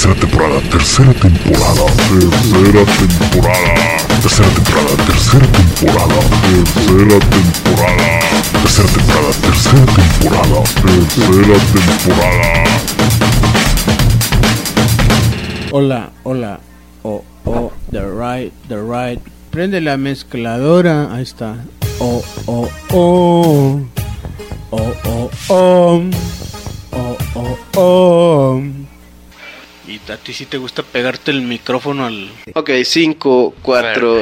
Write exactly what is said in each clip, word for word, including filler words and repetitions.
Tercera temporada, tercera temporada, tercera temporada, tercera temporada, tercera temporada, tercera temporada, tercera temporada, tercera temporada, tercera temporada. Hola, hola, oh, oh, the right, the right. Prende la mezcladora, ahí está. Oh, oh, oh, oh, oh, oh, oh, oh, oh. Y a ti sí te gusta pegarte el micrófono al... Ok, cinco, cuatro...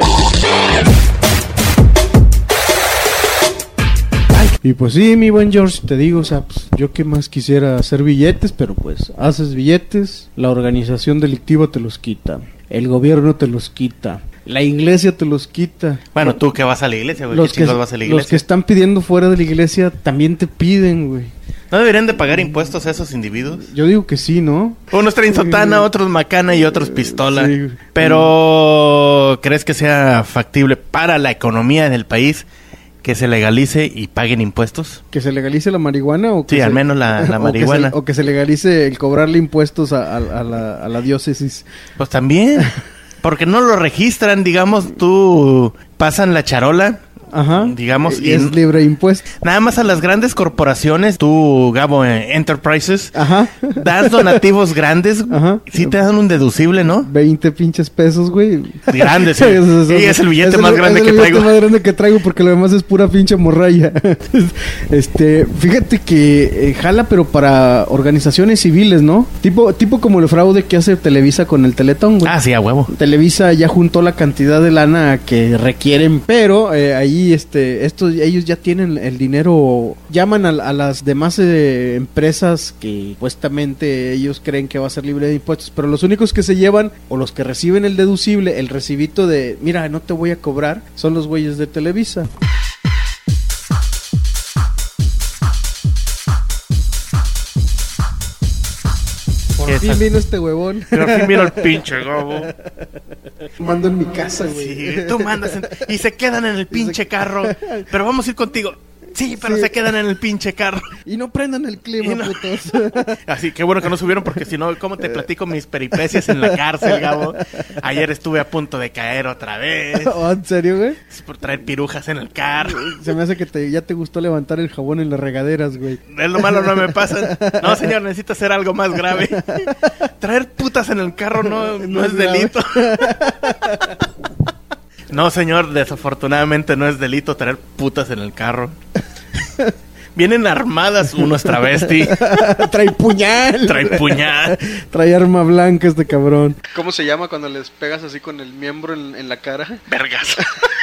Y pues sí, mi buen George, te digo, o sea, pues, yo qué más quisiera hacer billetes, pero pues haces billetes, la organización delictiva te los quita, el gobierno te los quita, la iglesia te los quita. Bueno, tú que vas a la iglesia, güey, Los ¿qué que, chingos vas a la iglesia? los que están pidiendo fuera de la iglesia también te piden, güey. ¿No deberían de pagar impuestos a esos individuos? Yo digo que sí, ¿no? Unos traen sotana, otros macana y otros pistola. Sí. Pero, ¿crees que sea factible para la economía del país que se legalice y paguen impuestos? ¿Que se legalice la marihuana? O que Sí, se, al menos la, la o marihuana. Que se, o que se legalice el cobrarle impuestos a, a, a, la, a la diócesis. Pues también, porque no lo registran, digamos, tú pasan la charola. Ajá. Digamos, y es y libre de impuestos. Nada más a las grandes corporaciones, tú, Gabo, eh, Enterprises, ajá, das donativos grandes, ajá, sí te dan un deducible, ¿no? veinte pinches pesos, güey. Grandes, sí. es, sí, es el billete es más el, grande es que el traigo. Es el más grande que traigo porque lo demás es pura pinche morralla. este, fíjate que eh, jala, pero para organizaciones civiles, ¿no? Tipo, tipo como el fraude que hace Televisa con el Teletón, güey. Ah, sí, a huevo. Televisa ya juntó la cantidad de lana que requieren, pero eh, ahí este estos ellos ya tienen el dinero, llaman a, a las demás eh, empresas que supuestamente ellos creen que va a ser libre de impuestos, pero los únicos que se llevan o los que reciben el deducible, el recibito de mira, no te voy a cobrar, son los güeyes de Televisa. Por fin vino este huevón. Por fin vino el pinche Gabo. Mando en mi casa, güey. Sí, tú mandas en... y se quedan en el pinche carro. Pero vamos a ir contigo. Sí, pero sí, se quedan en el pinche carro. Y no prendan el clima, no... putos. Así que bueno que no subieron, porque si no, ¿cómo te platico mis peripecias en la cárcel, Gabo? Ayer estuve a punto de caer otra vez. ¿Oh, en serio, güey? Es por traer pirujas en el carro. Se me hace que te, ya te gustó levantar el jabón en las regaderas, güey. Es lo malo, no me pasa. No, señor, necesito hacer algo más grave. Traer putas en el carro no, no, no es, es delito. No, señor, desafortunadamente no es delito traer putas en el carro. Vienen armadas, uno es travesti. Trae puñal. Trae puñal. Trae arma blanca este cabrón. ¿Cómo se llama cuando les pegas así con el miembro en, en la cara? Vergas.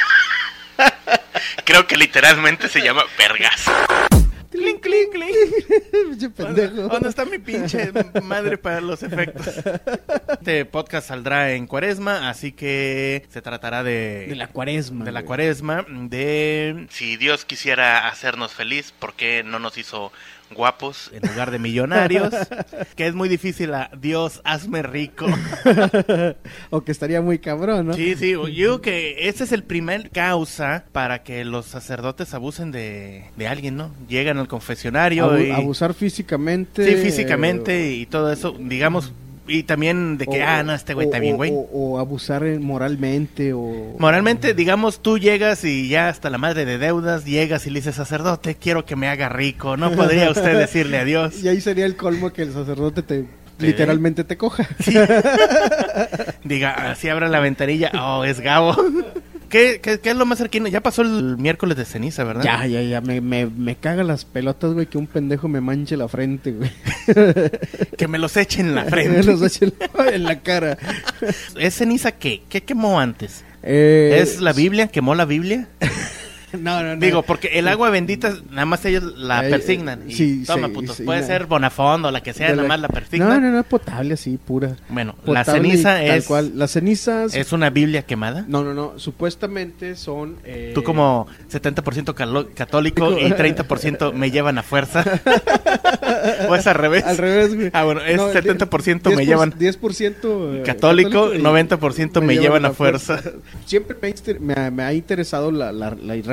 Creo que literalmente se llama vergas. Clink, clink, clink. Pinche pendejo. ¿Dónde está mi pinche madre para los efectos? Este podcast saldrá en Cuaresma, así que se tratará de... De la Cuaresma. De la Cuaresma, de... Si Dios quisiera hacernos feliz, ¿por qué no nos hizo guapos en lugar de millonarios? Que es muy difícil a Dios, hazme rico. O que estaría muy cabrón, ¿no? Sí, sí, yo digo que ese es el primer causa para que los sacerdotes abusen de, de alguien, ¿no? Llegan al confesionario Abu- y... Abusar físicamente. Sí, físicamente eh, y todo eso, digamos... Y también de que, o, ah, no, este güey o, está bien, güey. O, o abusar moralmente, o... Moralmente, digamos, tú llegas y ya hasta la madre de deudas, llegas y le dices, sacerdote, quiero que me haga rico. ¿No podría usted decirle adiós? Y ahí sería el colmo que el sacerdote te... ¿Sí? Literalmente te coja. Sí. Diga, así abra la ventanilla, oh, es Gabo. ¿Qué, qué, ¿Qué es lo más cercano? Ya pasó el miércoles de ceniza, ¿verdad? Ya, ya, ya. Me, me, me caga las pelotas, güey, que un pendejo me manche la frente, güey. Que me los eche en la frente. Me los eche en la cara. ¿Es ceniza qué? ¿Qué quemó antes? Eh, ¿Es la Biblia? ¿Quemó la Biblia? No, no, no. Digo, porque el agua bendita, nada más ellos la eh, persignan. Y sí, toma, sí, putos. sí, Puede no. ser Bonafont o la que sea, De nada la... más la persignan. No, no, no, potable así, pura. Bueno, Potable la ceniza y es... Tal cual. Las cenizas... ¿Es una Biblia quemada? No, no, no. Supuestamente son... Eh... Tú como setenta por ciento calo- católico y treinta por ciento me llevan a fuerza. ¿O es al revés? Al revés, güey. Ah, bueno, es no, setenta por ciento diez me llevan... diez por ciento Católico, católico y noventa por ciento me, me llevan a fuerza. fuerza. Siempre me, me, me ha interesado la, la, la religión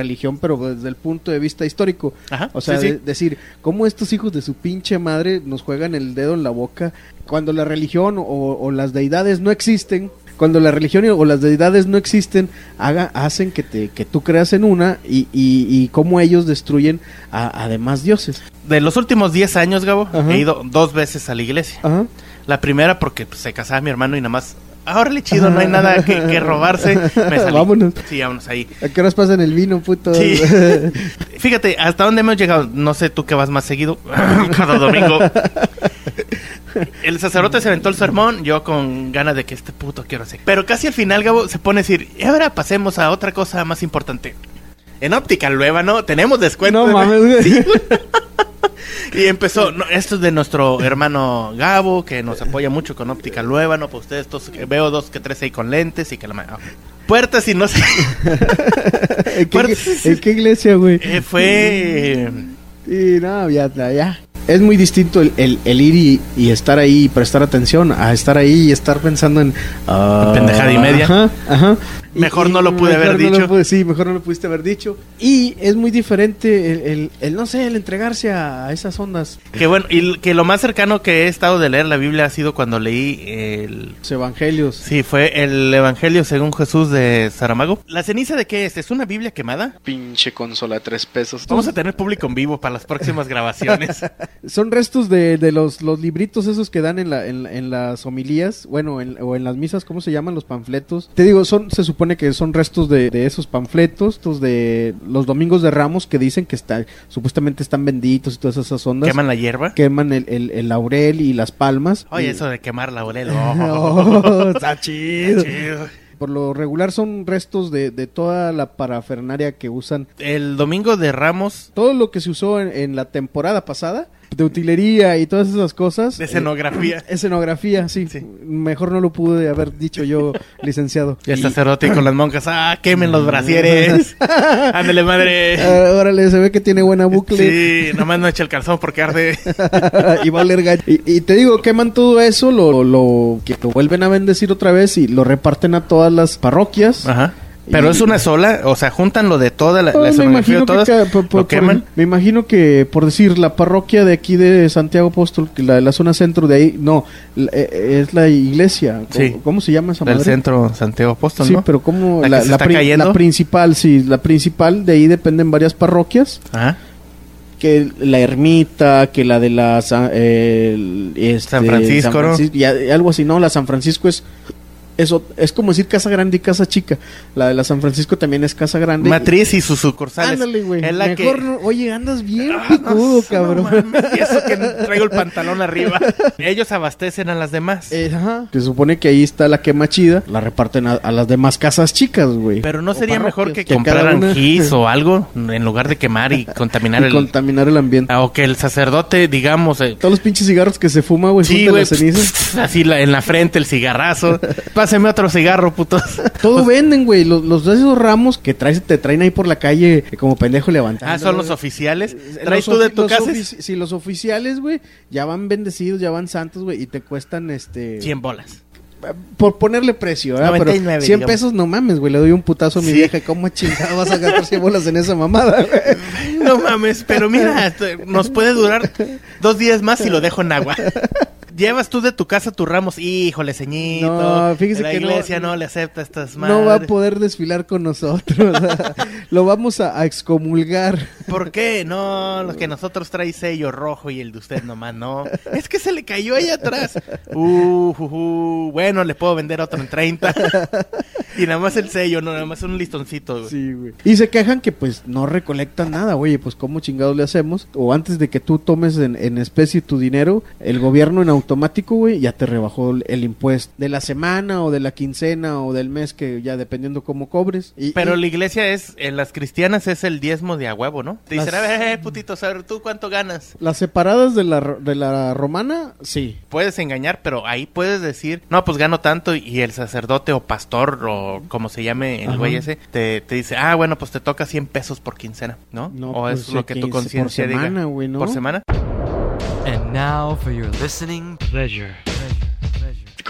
religión, pero desde el punto de vista histórico. Ajá, o sea, sí, sí. de- decir, ¿cómo estos hijos de su pinche madre nos juegan el dedo en la boca cuando la religión o, o las deidades no existen? Cuando la religión o las deidades no existen, haga, hacen que te que tú creas en una y, y, y cómo ellos destruyen a, a demás dioses. De los últimos diez años, Gabo, Ajá. he ido dos veces a la iglesia. Ajá. La primera porque pues, se casaba mi hermano y nada más, ahora le chido, no hay nada que, que robarse. Me salí. Vámonos. Sí, vámonos ahí. ¿A qué horas pasan el vino, puto? Sí. Fíjate, hasta dónde hemos llegado. No sé tú que vas más seguido. Cada domingo. El sacerdote se aventó el sermón, yo con ganas de que este puto quiero hacer. Pero casi al final, Gabo, se pone a decir, y ahora pasemos a otra cosa más importante. En Óptica Luébano tenemos descuento. No mames, güey. Sí, güey. Y empezó, no, esto es de nuestro hermano Gabo, que nos apoya mucho con Óptica Luébano, pues ustedes todos, veo dos que tres ahí con lentes y que la ma- puertas y no sé. ¿En, qué, Puertas. en qué iglesia, güey? Eh, fue... Y no, ya, ya. Es muy distinto el, el, el ir y, y estar ahí y prestar atención a estar ahí y estar pensando en... ah, Pendejada y media. Ajá, ajá. Mejor no lo pude mejor haber no lo dicho. pude- sí, mejor no lo pudiste haber dicho. Y es muy diferente el, el, el, no sé, el entregarse a, a esas ondas. Que bueno, y que lo más cercano que he estado de leer la Biblia ha sido cuando leí el... Los evangelios. Sí, fue el Evangelio según Jesús de Saramago. ¿La ceniza de qué es? ¿Es una Biblia quemada? Pinche consola de tres pesos. Vamos a tener público en vivo para las próximas grabaciones. Son restos de, de los, los libritos esos que dan en, la, en, en las homilías, bueno, en, o en las misas, ¿cómo se llaman? Los panfletos. Te digo, son se supone que son restos de, de esos panfletos, estos de los domingos de Ramos que dicen que está, supuestamente están benditos y todas esas ondas. ¿Queman la hierba? Queman el, el, el laurel y las palmas. Oye, Y- eso de quemar laurel. Oh, está chido. Chido. Por lo regular son restos de, de toda la parafernaria que usan. El domingo de Ramos, Todo lo que se usó en, en la temporada pasada, de utilería y todas esas cosas. de escenografía. Eh, escenografía, sí. Sí. Mejor no lo pude haber dicho yo, licenciado. Y el Y- sacerdote con las monjas. ¡Ah, quemen los brasieres! ¡Ándale, madre! Ah, órale, se ve que tiene buena bucle. Sí, nomás no echa el calzón porque arde. Y va a oler gallo. Y, y te digo, queman todo eso, lo, lo, que lo vuelven a bendecir otra vez y lo reparten a todas las parroquias. Ajá. Pero Y- es una sola, o sea, juntan lo de toda la, la Pues, me escenografía, imagino que todas, ca- por- por- lo queman. por- me imagino que, por decir, la parroquia de aquí de Santiago Apóstol, que la de la zona centro de ahí, no, la- eh, es la iglesia. ¿Cómo, Sí. ¿cómo se llama esa Del madre? centro Santiago Apóstol, Sí, ¿no? pero como ¿La la, que se la está pri- cayendo? la principal, sí, la principal, de ahí dependen varias parroquias, Ajá. que la ermita, que la de la Sa- eh, el- este, San Francisco, ¿no? y a- algo así, no, la San Francisco es eso, es como decir casa grande y casa chica. La de la San Francisco también es casa grande. Matriz y sus sucursales. Ándale, güey. Es la Mejor que... no- oye, andas bien Ah, picudo, no sé, cabrón. no mames, y eso que traigo el pantalón arriba. Ellos abastecen a las demás. Eh, ajá. Se supone que ahí está la quema chida, la reparten a, a las demás casas chicas, güey. Pero no O sería mejor que, parroquias, cada compraran una- gis o algo en lugar de quemar y contaminar y el... contaminar el ambiente. Ah, o que el sacerdote, digamos... eh, Todos los pinches cigarros que se fuma, güey, sí, son de güey, las cenizas. así la- en la frente el cigarrazo. Páseme otro cigarro, putos. Todo venden, güey. Los, los de esos ramos que traes, te traen ahí por la calle eh, como pendejo levantando. Ah, son los güey. oficiales. Eh, ¿Traes los tú de ofi- tu los casa? ofici- Sí, los oficiales, güey, ya van bendecidos, ya van santos, güey, y te cuestan, este... cien bolas. Por ponerle precio, ¿verdad? noventa y Pero nueve, cien digamos. pesos no mames, güey. Le doy un putazo a mi Sí. vieja. ¿Cómo chingado vas a gastar cien bolas en esa mamada, güey? No mames, pero mira, esto- nos puede durar dos días más si lo dejo en agua. Llevas tú de tu casa tus ramos, híjole, ceñito. No, fíjese la que no- iglesia no, le acepta estas madres. No va a poder desfilar con nosotros. Lo vamos a, a excomulgar. ¿Por qué? No, lo que nosotros trae sello rojo y el de usted nomás no. Es que se le cayó ahí atrás. Uh, uh, uh, bueno, le puedo vender otro en treinta. Y nada más el sello, no, nada más un listoncito, güey. Sí, güey. Y se quejan que pues no recolectan nada, güey. Pues cómo chingados le hacemos. O antes de que tú tomes en, en especie tu dinero, el gobierno en automático, güey, ya te rebajó el, el impuesto de la semana o de la quincena o del mes, que ya dependiendo cómo cobres. Y, Pero y- la iglesia es, en las cristianas es el diezmo de a huevo, ¿no? Te dicen, Las- a ver, eh, putito, a ver, ¿tú cuánto ganas? las separadas de la, ro- de la romana, sí. Puedes engañar, pero ahí puedes decir, no, pues gano tanto, y el sacerdote o pastor o como se llame el Ajá. güey ese, te, te dice, ah, bueno, pues te toca cien pesos por quincena, ¿no? No, o pues, es lo que tu quince conciencia por semana, diga. güey, ¿no? ¿Por semana? And now for your listening pleasure.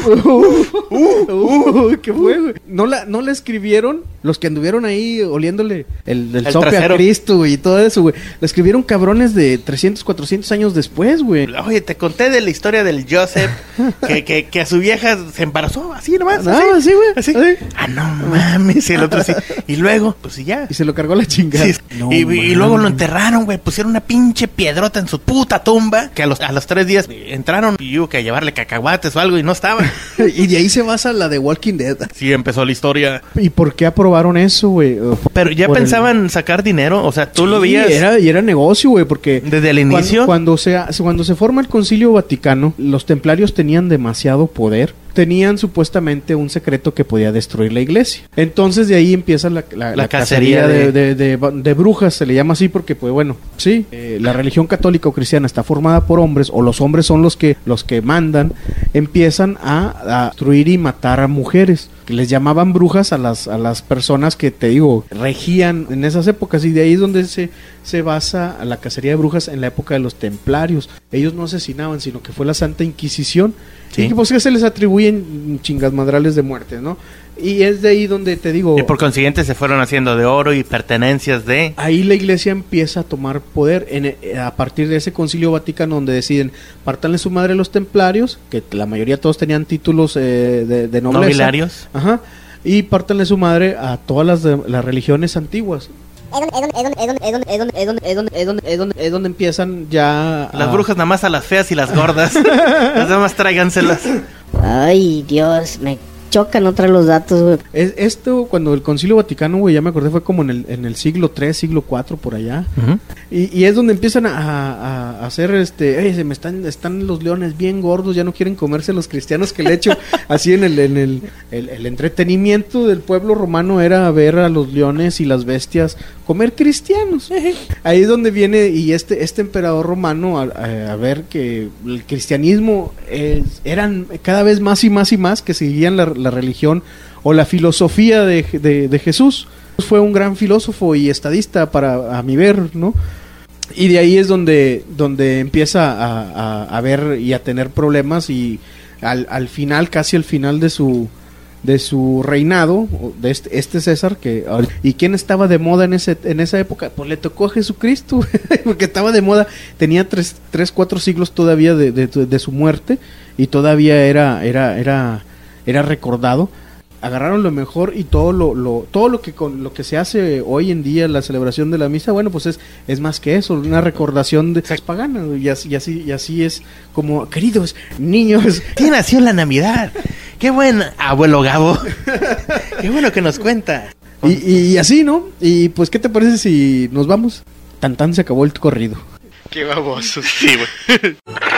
Uh, uh, uh, ¿qué fue, güey? No la, no la escribieron los que anduvieron ahí oliéndole el, el, El sope trasero. a Cristo, güey, y todo eso, güey. La escribieron cabrones de trescientos, cuatrocientos años después, güey. Oye, te conté de la historia del Joseph que, que, que a su vieja se embarazó así nomás. No, así, así, güey. así. Así. Ah, no mames. Y el otro sí. Y luego, pues y ya. Y se lo cargó la chingada. Sí, No, y, y mames. luego lo enterraron, güey. Pusieron una pinche piedrota en su puta tumba. Que a los, a los tres días entraron y hubo que llevarle cacahuates o algo y no estaba. Y de ahí se basa la de Walking Dead. Sí, empezó la historia. ¿Y por qué aprobaron eso, güey? Pero ya Por el- pensaban sacar dinero. O sea, tú lo Sí, veías Era, y era negocio, güey, porque... desde el Cuando, inicio. cuando, se, cuando se forma el Concilio Vaticano, los templarios tenían demasiado poder. Tenían supuestamente un secreto que podía destruir la iglesia. Entonces de ahí empieza la, la, La la cacería cacería de, de- de, de- de brujas, se le llama así porque, pues bueno, sí, eh, la religión católica o cristiana está formada por hombres, o los hombres son los que, los que mandan, empiezan a, a destruir y matar a mujeres. Que les llamaban brujas a las, a las personas que, te digo, regían en esas épocas, y de ahí es donde se, se basa la cacería de brujas en la época de los templarios. Ellos no asesinaban, sino que fue la Santa Inquisición. Sí. Y que, pues que se les atribuyen chingas madrales de muerte, ¿no? Y es de ahí donde te digo, Y por consiguiente se fueron haciendo de oro y pertenencias de... ahí la iglesia empieza a tomar poder en, eh, a partir de ese concilio vaticano donde deciden partanle su madre a los templarios, que la mayoría todos tenían títulos eh, de, de nobleza. Nobiliarios. Ajá. Y partanle su madre a todas las, de, las religiones antiguas. Es donde empiezan ya a- Las brujas nada más a las feas y las gordas. Las demás tráiganselas. Ay, Dios, me chocan otra los datos, güey. Es, esto, cuando el Concilio Vaticano, güey, ya me acordé, fue como en el, en el siglo tres, siglo cuatro, por allá. Y, y es donde empiezan a, a- a hacer, este, "Ey, se me están, están los leones bien gordos, ya no quieren comerse los cristianos", que le hecho así en el, en el, el, el entretenimiento del pueblo romano era ver a los leones y las bestias comer cristianos. Ahí es donde viene, y este, este emperador romano a, a- a ver que el cristianismo es- eran cada vez más y más y más que seguían la, la religión o la filosofía de, de, de Jesús. Fue un gran filósofo y estadista para, a mi ver, ¿no? Y de ahí es donde, donde empieza a, a, a ver y a tener problemas, y al, al final, casi al final de su de su reinado, o de este, este César, que ¿y quién estaba de moda en ese en esa época? Pues le tocó a Jesucristo, porque estaba de moda, tenía tres, tres cuatro siglos todavía de, de, de su muerte, y todavía era, era, era, era recordado. Agarraron lo mejor y todo lo, lo todo lo que con lo que se hace hoy en día, la celebración de la misa, bueno, pues es es más que eso, una recordación de esas paganas, y así y así, y así es como, queridos niños, ¿Quién nació en la Navidad? Qué buen abuelo Gabo. Qué bueno que nos cuenta. y, y así, ¿no? Y pues, ¿qué te parece si nos vamos? Tan tan se acabó el corrido. Qué babosos. Sí, güey.